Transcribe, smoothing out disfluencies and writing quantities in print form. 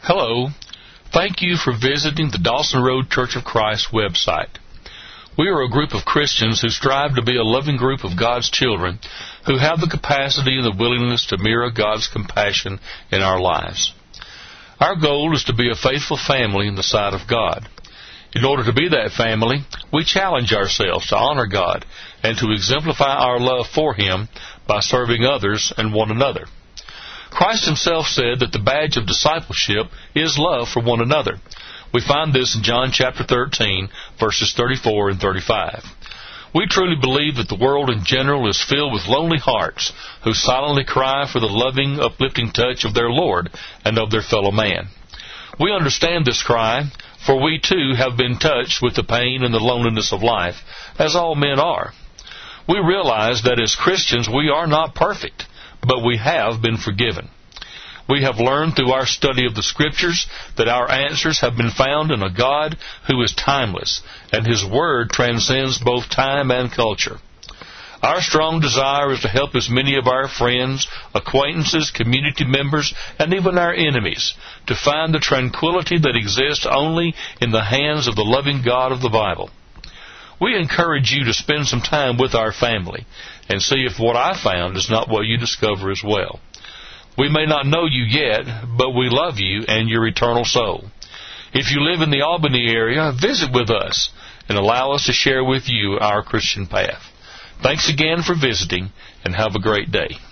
Hello. Thank you for visiting the Dawson Road Church of Christ website. We are a group of Christians who strive to be a loving group of God's children who have the capacity and the willingness to mirror God's compassion in our lives. Our goal is to be a faithful family in the sight of God. In order to be that family, we challenge ourselves to honor God and to exemplify our love for Him by serving others and one another. Christ Himself said that the badge of discipleship is love for one another. We find this in John chapter 13, verses 34 and 35. We truly believe that the world in general is filled with lonely hearts who silently cry for the loving, uplifting touch of their Lord and of their fellow man. We understand this cry, for we too have been touched with the pain and the loneliness of life, as all men are. We realize that as Christians we are not perfect, but we have been forgiven. We have learned through our study of the Scriptures that our answers have been found in a God who is timeless, and His Word transcends both time and culture. Our strong desire is to help as many of our friends, acquaintances, community members, and even our enemies to find the tranquility that exists only in the hands of the loving God of the Bible. We encourage you to spend some time with our family and see if what I found is not what you discover as well. We may not know you yet, but we love you and your eternal soul. If you live in the Albany area, visit with us and allow us to share with you our Christian path. Thanks again for visiting, and have a great day.